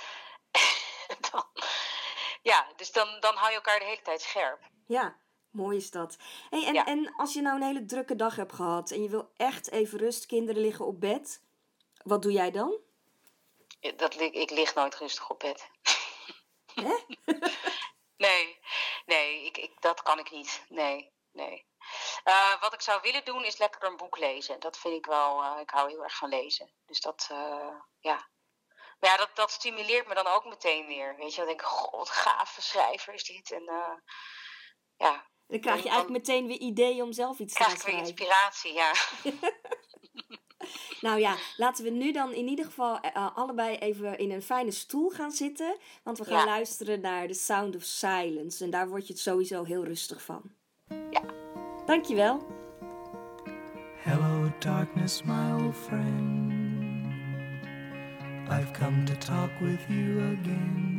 dan, ja, dus dan, dan hou je elkaar de hele tijd scherp. Ja, mooi is dat. Hey, en, ja. en als je nou een hele drukke dag hebt gehad en je wil echt even rust, kinderen liggen op bed. Wat doe jij dan? Dat, ik lig nooit rustig op bed. Hè? Nee, nee, ik, ik, dat kan ik niet. Nee, nee. Uh, wat ik zou willen doen is lekker een boek lezen. Dat vind ik wel, uh, ik hou heel erg van lezen. Dus dat, uh, ja. Maar ja, dat, dat stimuleert me dan ook meteen weer. Weet je, dan denk ik, god, wat gave schrijver is dit. En uh, ja. Dan krijg je dan, eigenlijk meteen weer ideeën om zelf iets te gaan schrijven. Krijg ik weer inspiratie, ja. Nou ja, laten we nu dan in ieder geval uh, allebei even in een fijne stoel gaan zitten. Want we gaan ja. luisteren naar The Sound of Silence. En daar word je het sowieso heel rustig van. Ja. Dankjewel. Hello darkness, my old friend. I've come to talk with you again.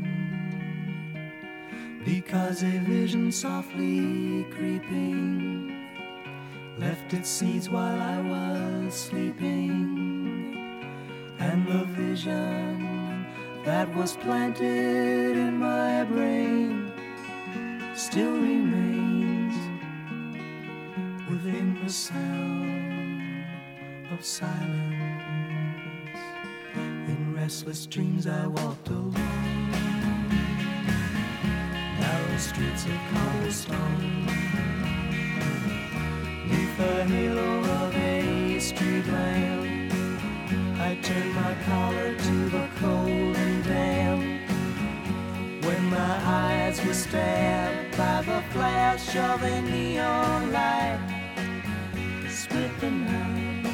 Because a vision softly creeping left its seeds while I was sleeping, and the vision that was planted in my brain still remains within the sound of silence. In restless dreams I walked alone, narrow streets of cobblestone, neath the halo of a street lamp. I turned my collar to the cold and damp, when my eyes were stabbed by the flash of a neon light. Split the night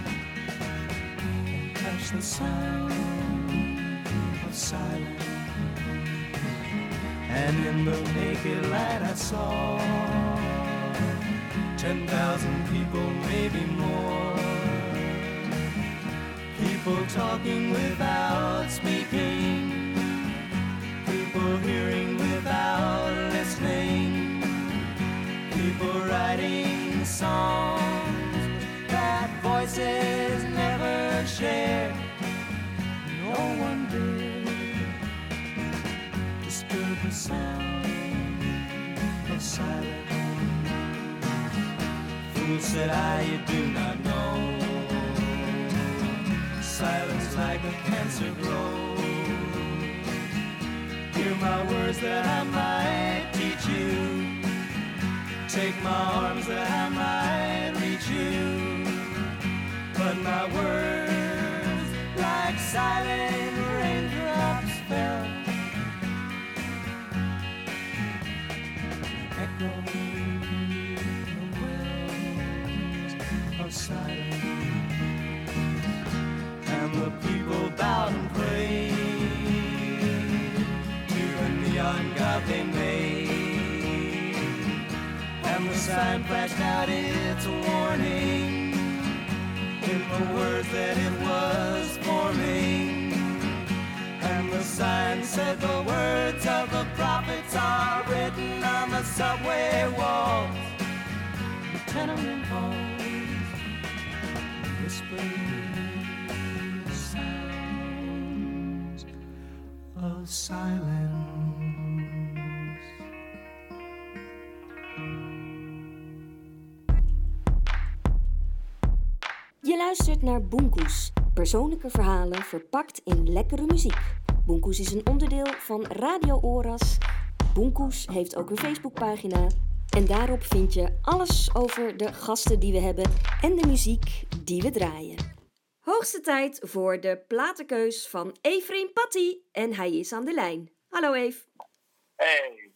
and touch the sound of silence. And in the naked light I saw ten thousand people, maybe more. People talking without speaking, people hearing without listening, people writing songs that voices never share. No one did disturb the sound of silence. Fool, said I, you do not know, silence like a cancer grows. Hear my words that I might teach you, take my arms that I might reach you, but my words like silent raindrops fell, echoing the wells of silence. And the people bowed and prayed to the neon god they made, and the sign flashed out its warning in the words that it was forming. And the sign said the words of the prophets are written on the subway walls, the tenement halls, whispering of silence. Je luistert naar Boenkoes, persoonlijke verhalen verpakt in lekkere muziek. Boenkoes is een onderdeel van Radio Oras. Boenkoes heeft ook een Facebookpagina. En daarop vind je alles over de gasten die we hebben en de muziek die we draaien. Hoogste tijd voor de platenkeus van Efrain Patti. En hij is aan de lijn. Hallo Eve. Hey.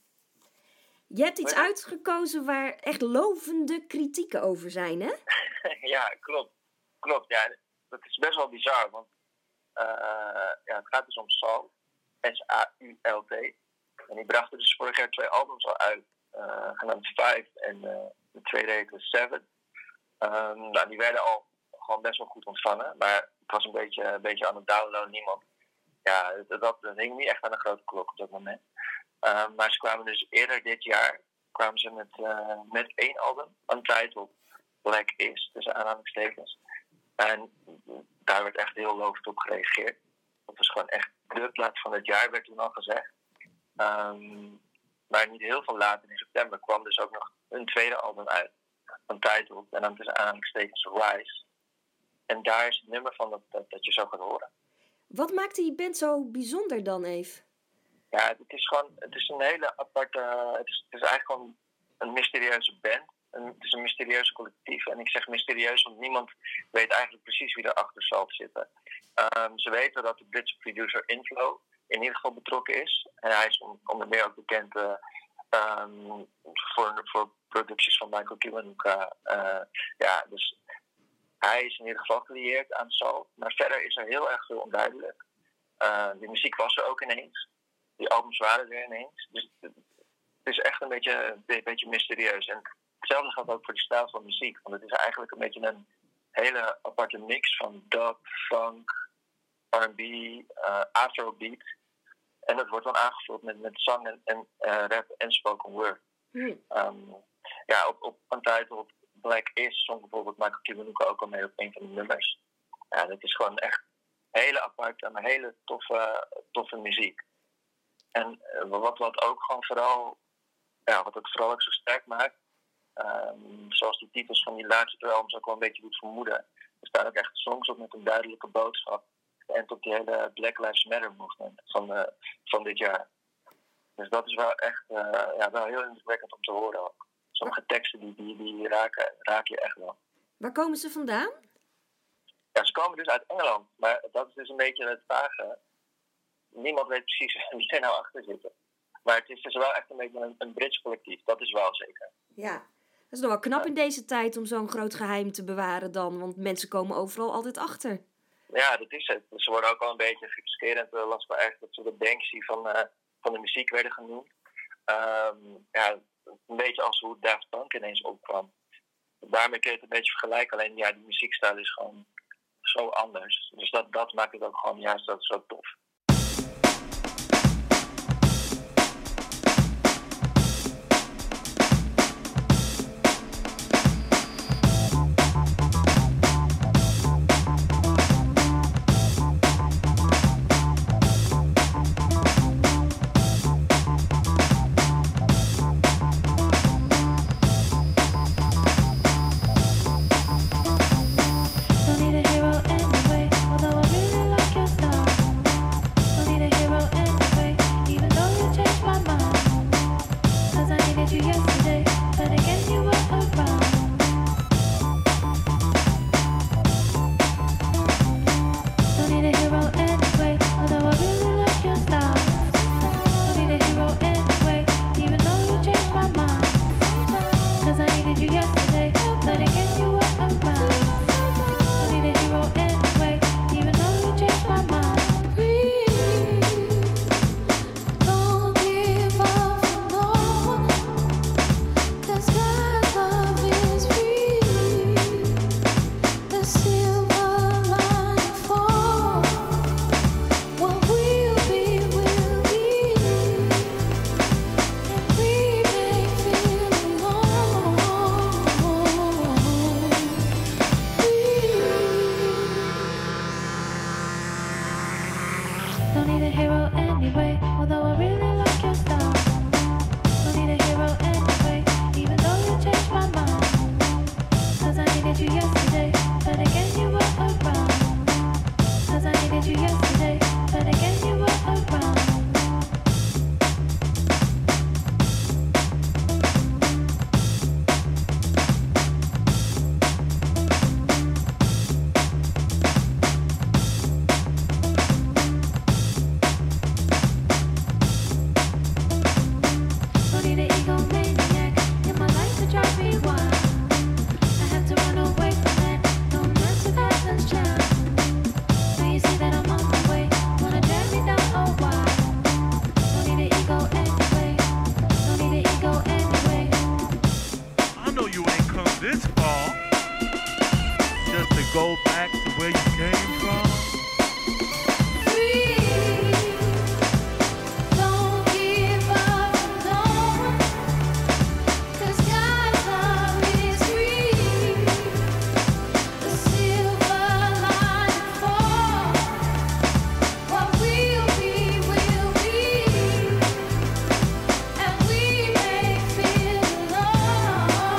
Je hebt iets uitgekozen waar echt lovende kritieken over zijn, hè? Ja, klopt. Klopt, ja. Dat is best wel bizar, want uh, ja, het gaat dus om Salt. S A U L T. En die brachten dus vorig jaar twee albums al uit. Uh, genaamd Five en uh, de tweede heette Seven. Um, nou, die werden al gewoon best wel goed ontvangen. Maar het was een beetje, een beetje aan het downloaden. Niemand. Ja, dat, dat, dat hing niet echt aan een grote klok op dat moment. Uh, maar ze kwamen dus eerder dit jaar kwamen ze met, uh, met één album, Untitled Black Is, tussen aanhalingstekens. En daar werd echt heel lovend op gereageerd. Dat was gewoon echt de plaat van het jaar, werd toen al gezegd. Um, maar niet heel veel later, in september, kwam dus ook nog een tweede album uit, Untitled, en dan tussen aanhalingstekens Rise. En daar is het nummer van dat, dat, dat je zo gaat horen. Wat maakt die band zo bijzonder dan, Eve? Ja, het is gewoon, het is een hele aparte, het is, het is eigenlijk gewoon een mysterieuze band. En het is een mysterieuze collectief. En ik zeg mysterieus, want niemand weet eigenlijk precies wie erachter zal zitten. Um, ze weten dat de Britse producer Inflow in ieder geval betrokken is. En hij is onder meer ook bekend uh, um, voor, voor producties van Michael Kiwanuka. Uh, ja, dus hij is in ieder geval gelieerd aan Salt. Maar verder is er heel erg veel onduidelijk. Uh, die muziek was er ook ineens. Die albums waren er ineens. Dus het is echt een beetje, een beetje mysterieus. En hetzelfde geldt ook voor de stijl van muziek. Want het is eigenlijk een beetje een hele aparte mix van dub, funk, R en B, uh, afrobeat. En dat wordt dan aangevuld met, met zang en, en uh, rap en spoken word. Mm. Um, ja, op, op Untitled Black is, zong bijvoorbeeld Michael Kiwanuka ook al mee op een van de nummers. Ja, dat is gewoon echt hele aparte, maar hele toffe, toffe muziek. En uh, wat, wat ook gewoon vooral, ja, wat het vooral ook zo sterk maakt, um, zoals de titels van die laatste twee albums ook wel een beetje doet vermoeden. Er staan ook echt songs op met een duidelijke boodschap. En tot die hele Black Lives Matter movement van, uh, van dit jaar. Dus dat is wel echt uh, ja, wel heel indrukwekkend om te horen ook. Sommige teksten die, die, die raken, raken je echt wel. Waar komen ze vandaan? Ja, ze komen dus uit Engeland. Maar dat is dus een beetje het vage. Niemand weet precies wie er nou achter zit. Maar het is dus wel echt een beetje een, een Brits collectief. Dat is wel zeker. Ja, dat is nog wel knap in deze tijd om zo'n groot geheim te bewaren dan. Want mensen komen overal altijd achter. Ja, dat is het. Ze worden ook wel een beetje gekscherend. Uh, las wel echt dat ze de Banksy van, uh, van de muziek werden genoemd. Um, ja, een beetje als hoe Daft Punk ineens opkwam. Daarmee kun je het een beetje vergelijken. Alleen ja, die muziekstijl is gewoon zo anders. Dus dat, dat maakt het ook gewoon juist dat zo tof.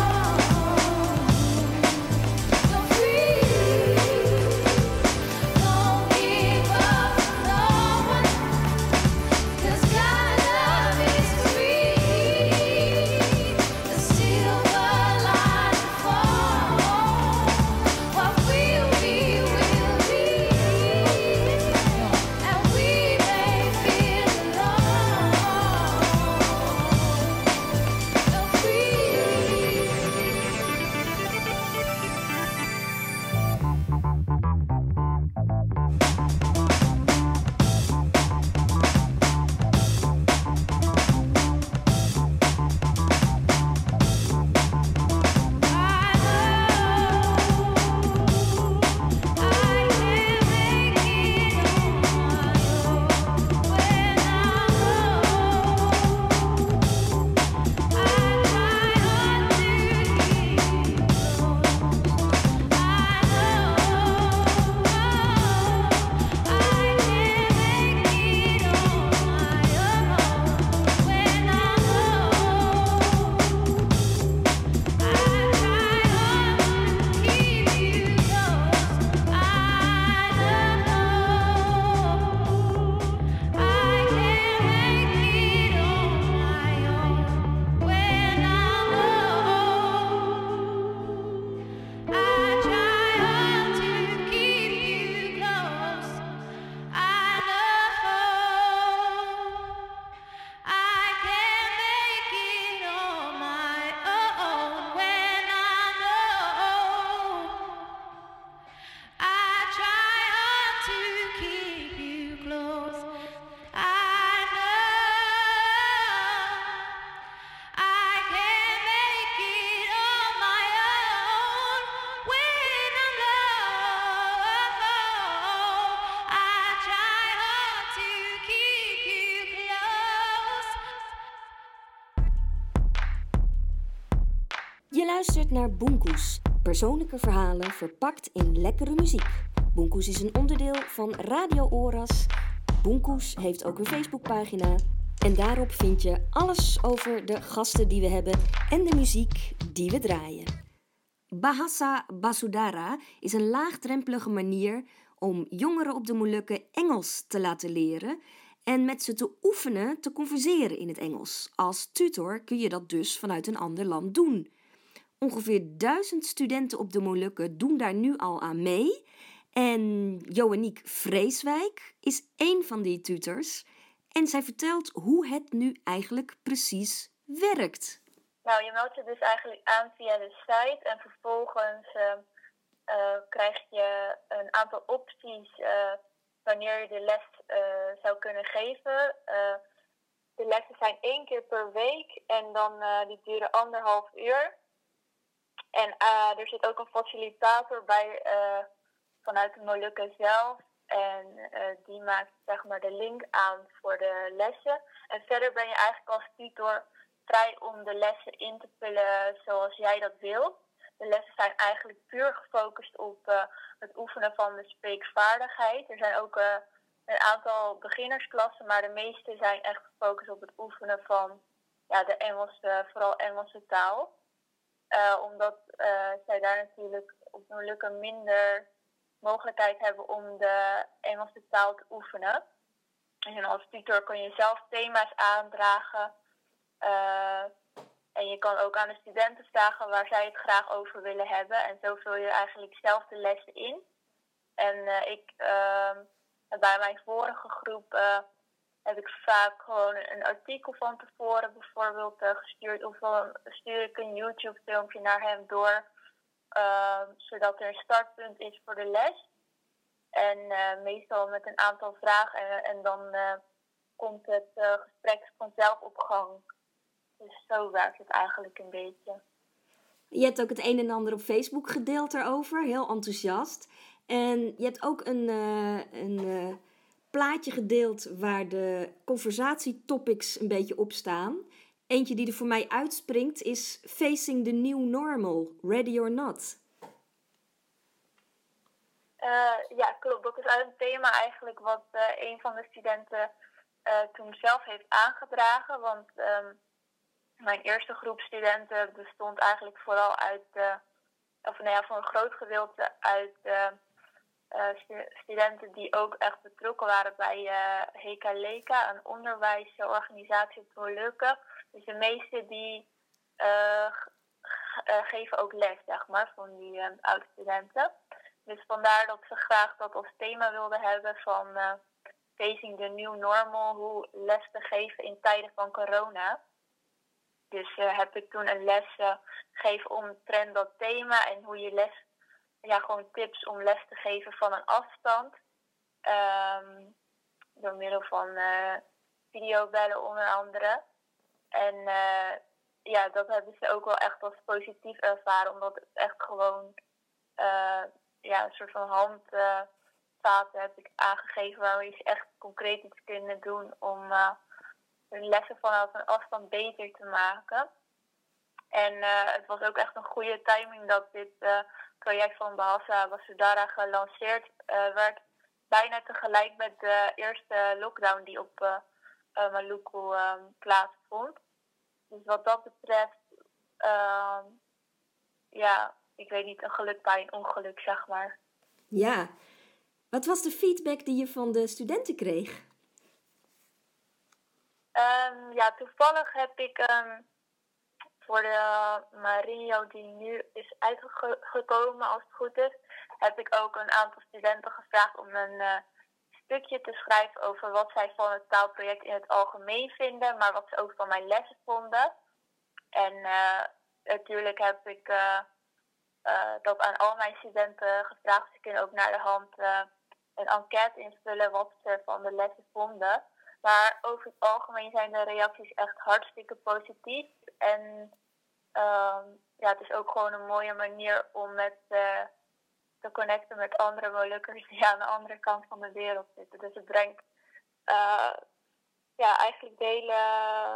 Free. luistert naar Boenkoes, persoonlijke verhalen verpakt in lekkere muziek. Boenkoes is een onderdeel van Radio Oras. Boenkoes heeft ook een Facebookpagina. En daarop vind je alles over de gasten die we hebben en de muziek die we draaien. Bahasa Basudara is een laagdrempelige manier om jongeren op de Molukken Engels te laten leren en met ze te oefenen te converseren in het Engels. Als tutor kun je dat dus vanuit een ander land doen. Ongeveer duizend studenten op de Molukken doen daar nu al aan mee. En Joaniek Vreeswijk is één van die tutors. En zij vertelt hoe het nu eigenlijk precies werkt. Nou, je meldt je dus eigenlijk aan via de site en vervolgens uh, uh, krijg je een aantal opties uh, wanneer je de les uh, zou kunnen geven. Uh, de lessen zijn één keer per week en dan uh, die duren anderhalf uur. En uh, er zit ook een facilitator bij uh, vanuit de Molukken zelf. En uh, die maakt zeg maar de link aan voor de lessen. En verder ben je eigenlijk als tutor vrij om de lessen in te vullen zoals jij dat wilt. De lessen zijn eigenlijk puur gefocust op uh, het oefenen van de spreekvaardigheid. Er zijn ook uh, een aantal beginnersklassen, maar de meeste zijn echt gefocust op het oefenen van ja, de Engelse, vooral Engelse taal. Uh, omdat uh, zij daar natuurlijk op Molukken minder mogelijkheid hebben om de Engelse taal te oefenen. En als tutor kun je zelf thema's aandragen. Uh, en je kan ook aan de studenten vragen waar zij het graag over willen hebben. En zo vul je eigenlijk zelf de lessen in. En uh, ik, uh, bij mijn vorige groep uh, heb ik vaak gewoon een artikel van tevoren bijvoorbeeld uh, gestuurd. Of dan stuur ik een YouTube filmpje naar hem door. Uh, zodat er een startpunt is voor de les. En uh, meestal met een aantal vragen. En, en dan uh, komt het uh, gesprek vanzelf op gang. Dus zo werkt het eigenlijk een beetje. Je hebt ook het een en ander op Facebook gedeeld erover. Heel enthousiast. En je hebt ook een, uh, een uh, plaatje gedeeld waar de conversatietopics een beetje op staan. Eentje die er voor mij uitspringt is Facing the New Normal, Ready or Not. Uh, ja, klopt. Dat is een thema eigenlijk wat uh, een van de studenten uh, toen zelf heeft aangedragen. Want um, mijn eerste groep studenten bestond eigenlijk vooral uit, uh, of nou ja, voor een groot gedeelte uit uh, uh, stu- studenten die ook echt betrokken waren bij uh, Hekaleka, een onderwijsorganisatie op Molukken. Dus de meeste die uh, g- uh, geven ook les, zeg maar, van die uh, oud-studenten. Dus vandaar dat ze graag dat als thema wilden hebben van uh, Facing the New Normal, hoe les te geven in tijden van corona. Dus uh, heb ik toen een les uh, gegeven omtrent dat thema en hoe je les, ja, gewoon tips om les te geven van een afstand. Um, door middel van uh, videobellen onder andere. En uh, ja, dat hebben ze ook wel echt als positief ervaren, omdat het echt gewoon uh, ja, een soort van handvaten uh, heb ik aangegeven waarmee ze echt concreet iets kunnen doen om uh, hun lessen vanaf een afstand beter te maken. En uh, het was ook echt een goede timing dat dit uh, project van Bahasa Basudara gelanceerd uh, werd. Bijna tegelijk met de eerste lockdown die op uh, uh, Maluku uh, plaatsvond. Dus wat dat betreft, uh, ja, ik weet niet, een geluk bij een ongeluk, zeg maar. Ja, wat was de feedback die je van de studenten kreeg? Um, ja, toevallig heb ik um, voor de Mario die nu is uitgekomen, als het goed is, heb ik ook een aantal studenten gevraagd om een uh, stukje te schrijven over wat zij van het taalproject in het algemeen vinden, maar wat ze ook van mijn lessen vonden. En uh, natuurlijk heb ik uh, uh, dat aan al mijn studenten gevraagd. Ze kunnen ook naar de hand uh, een enquête invullen wat ze van de lessen vonden. Maar over het algemeen zijn de reacties echt hartstikke positief. En uh, ja, het is ook gewoon een mooie manier om met uh, te connecten met andere Molukkers die aan de andere kant van de wereld zitten. Dus het brengt uh, ja, eigenlijk de hele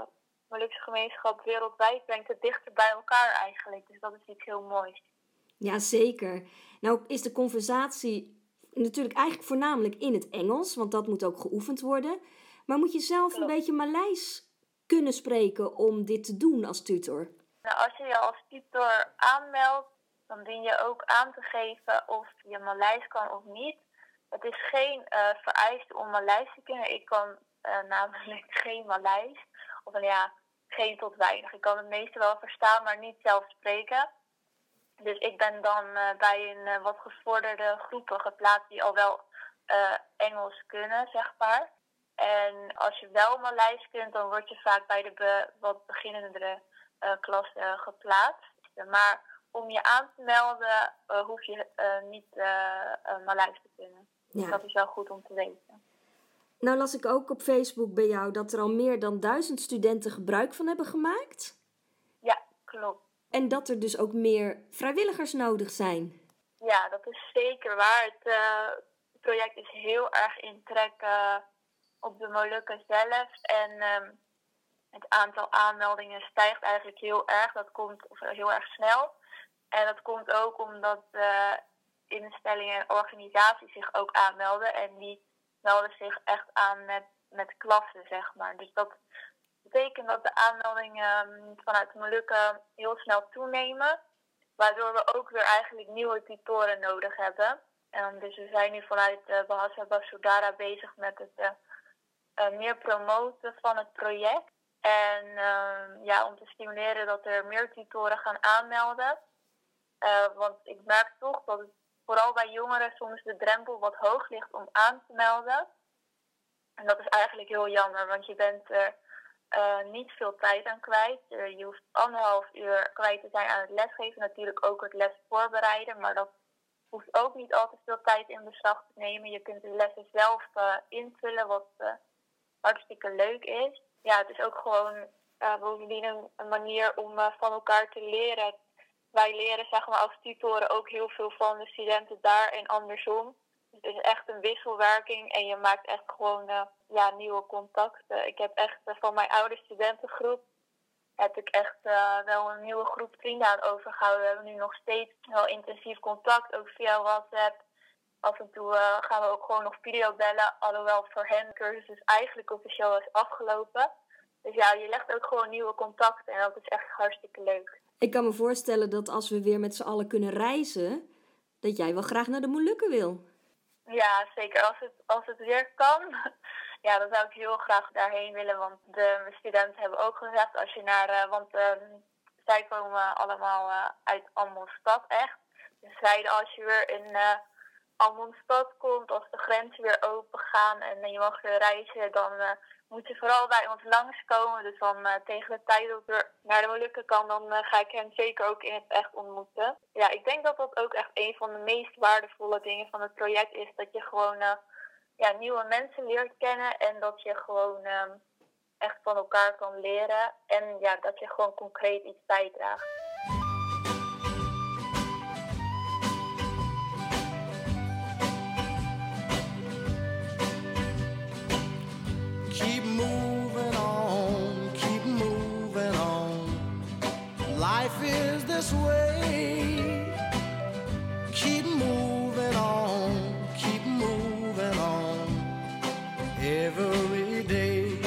Molukse gemeenschap wereldwijd brengt het dichter bij elkaar eigenlijk. Dus dat is iets heel moois. Ja, zeker. Nou is de conversatie natuurlijk eigenlijk voornamelijk in het Engels, want dat moet ook geoefend worden. Maar moet je zelf een beetje Maleis kunnen spreken om dit te doen als tutor? Nou, als je je als tutor aanmeldt, dan dien je ook aan te geven of je Maleis kan of niet. Het is geen uh, vereiste om Maleis te kunnen. Ik kan uh, namelijk geen Maleis. Of ja, geen tot weinig. Ik kan het meeste wel verstaan, maar niet zelf spreken. Dus ik ben dan uh, bij een uh, wat gevorderde groepen geplaatst die al wel uh, Engels kunnen, zeg maar. En als je wel Maleis kunt, dan word je vaak bij de be- wat beginnendere uh, klassen geplaatst. Maar om je aan te melden, uh, hoef je uh, niet uh, uh, Maleis te kunnen. Ja. Dat is wel goed om te weten. Nou las ik ook op Facebook bij jou dat er al meer dan duizend studenten gebruik van hebben gemaakt. Ja, klopt. En dat er dus ook meer vrijwilligers nodig zijn. Ja, dat is zeker waar. Het uh, project is heel erg in trek uh, op de Molukken zelf. En um, het aantal aanmeldingen stijgt eigenlijk heel erg. Dat komt of heel erg snel. En dat komt ook omdat uh, instellingen en organisaties zich ook aanmelden. En die melden zich echt aan met, met klassen, zeg maar. Dus dat betekent dat de aanmeldingen vanuit de Molukken heel snel toenemen. Waardoor we ook weer eigenlijk nieuwe tutoren nodig hebben. En dus we zijn nu vanuit uh, Bahasa Basudara bezig met het uh, uh, meer promoten van het project. En uh, ja, om te stimuleren dat er meer tutoren gaan aanmelden. Uh, want ik merk toch dat het vooral bij jongeren soms de drempel wat hoog ligt om aan te melden. En dat is eigenlijk heel jammer, want je bent er uh, niet veel tijd aan kwijt. Uh, je hoeft anderhalf uur kwijt te zijn aan het lesgeven. Natuurlijk ook het les voorbereiden, maar dat hoeft ook niet altijd veel tijd in beslag te nemen. Je kunt de lessen zelf uh, invullen, wat uh, hartstikke leuk is. Ja, het is ook gewoon uh, bovendien een, een manier om uh, van elkaar te leren. Wij leren, zeg maar, als tutoren ook heel veel van de studenten daar en andersom. Dus het is echt een wisselwerking en je maakt echt gewoon uh, ja, nieuwe contacten. Ik heb echt uh, van mijn oude studentengroep heb ik echt uh, wel een nieuwe groep vrienden aan overgehouden. We hebben nu nog steeds wel intensief contact, ook via WhatsApp. Af en toe uh, gaan we ook gewoon nog videobellen, alhoewel voor hen de cursus dus eigenlijk officieel is afgelopen. Dus ja, je legt ook gewoon nieuwe contacten en dat is echt hartstikke leuk. Ik kan me voorstellen dat als we weer met z'n allen kunnen reizen, dat jij wel graag naar de Molukken wil. Ja, zeker. Als het, als het weer kan, ja, dan zou ik heel graag daarheen willen. Want de mijn studenten hebben ook gezegd, als je naar, uh, want uh, zij komen allemaal uh, uit Ammonsstad echt. Dus zeiden als je weer in uh, Ammonsstad komt, als de grenzen weer open gaan en uh, je mag weer reizen, dan uh, moet je vooral bij ons langskomen. Dus dan uh, tegen de tijd dat ik weer naar de Molukken kan, dan uh, ga ik hen zeker ook in het echt ontmoeten. Ja, ik denk dat dat ook echt een van de meest waardevolle dingen van het project is. Dat je gewoon uh, ja, nieuwe mensen leert kennen en dat je gewoon uh, echt van elkaar kan leren. En ja, dat je gewoon concreet iets bijdraagt. Keep moving on, keep moving on. Life is this way. Keep moving on, keep moving on. Every day.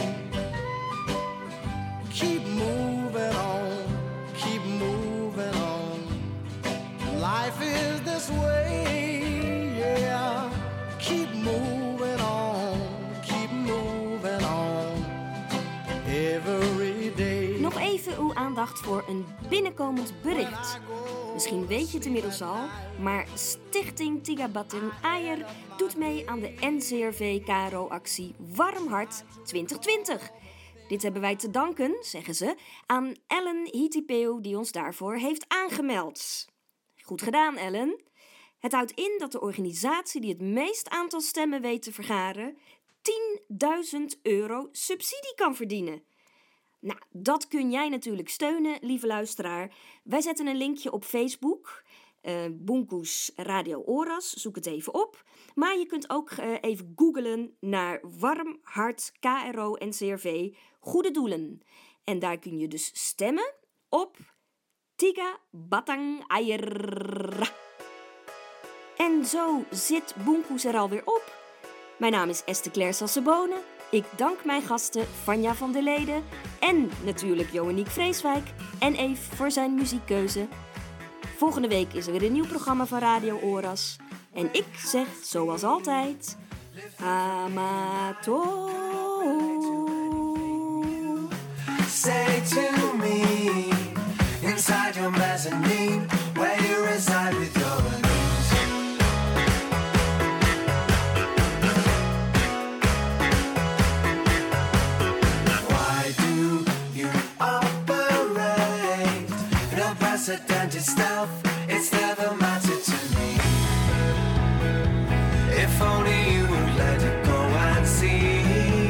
Keep moving on, keep moving on. Life is this way, yeah. Keep moving on, keep moving on. Every day. Nog even uw aandacht voor een binnenkomend bericht. Misschien weet je het inmiddels al, maar Stichting Tiga Batin Ayer doet mee aan de N C R V K R O-actie Warm Hart twintig twintig. Dit hebben wij te danken, zeggen ze, aan Ellen Hitipeu die ons daarvoor heeft aangemeld. Goed gedaan, Ellen. Het houdt in dat de organisatie die het meest aantal stemmen weet te vergaren tienduizend euro subsidie kan verdienen. Nou, dat kun jij natuurlijk steunen, lieve luisteraar. Wij zetten een linkje op Facebook. Uh, Bunkus Radio Oras, zoek het even op. Maar je kunt ook uh, even googlen naar Warm Hart K R O N C R V Goede Doelen. En daar kun je dus stemmen op Tiga Batang Air. En zo zit Boenkoes er alweer op. Mijn naam is Esther Claire Sassebone. Ik dank mijn gasten Vanja van der Leden en natuurlijk Joaniek Vreeswijk en Eve voor zijn muziekkeuze. Volgende week is er weer een nieuw programma van Radio Oras. En ik zeg zoals altijd, Amato. Say to me, inside your mezzanine, where you reside with your enemies. Why do you operate in unprecedented stealth? It's never mattered to me. If only you would let it go and see.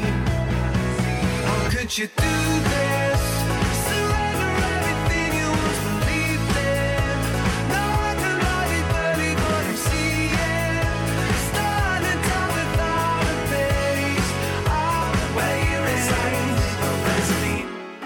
How could you do this? Surrender everything you once believed in. No one can hardly believe what I'm seeing. Standing tall without a base. All the way you reside, no Vaseline.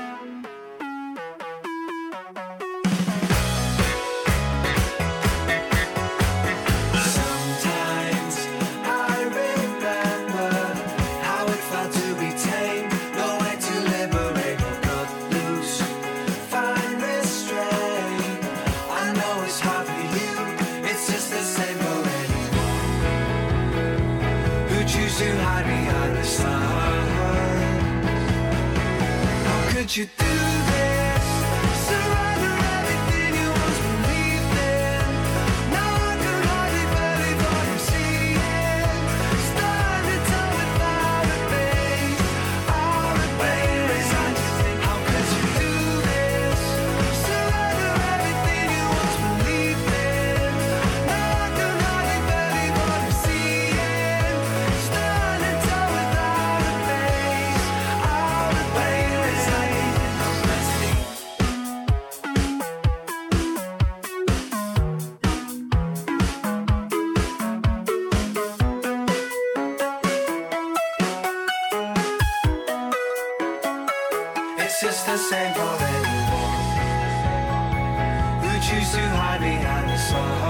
Sometimes I remember how it felt to be tamed. No way to liberate or cut loose. Find restraint. I know it's hard for you. It's just the same for anyone who choose to hide behind the sun. How could you do this? Surrender everything you once believed in. Now I can hardly believe what I'm seeing. Standing tall without a base. All the way you reside to think. How could you do this? Surrender everything you once believed in. Now I can hardly believe what I'm seeing. Standing tall without a base. All the way you reside to think. It's just the same for anyone who choose to hide behind the sun.